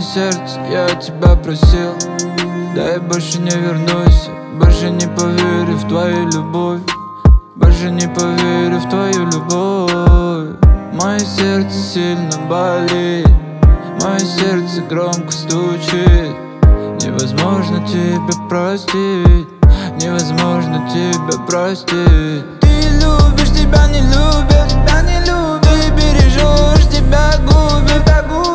сердце, я тебя просил, да я больше не вернусь, больше не поверю в твою любовь, больше не поверю в твою любовь. Мое сердце сильно болит, мое сердце громко стучит. Невозможно тебя простить, невозможно тебя простить. Ты любишь, тебя не любят, тебя не любят. Ты бережешь, тебя губят,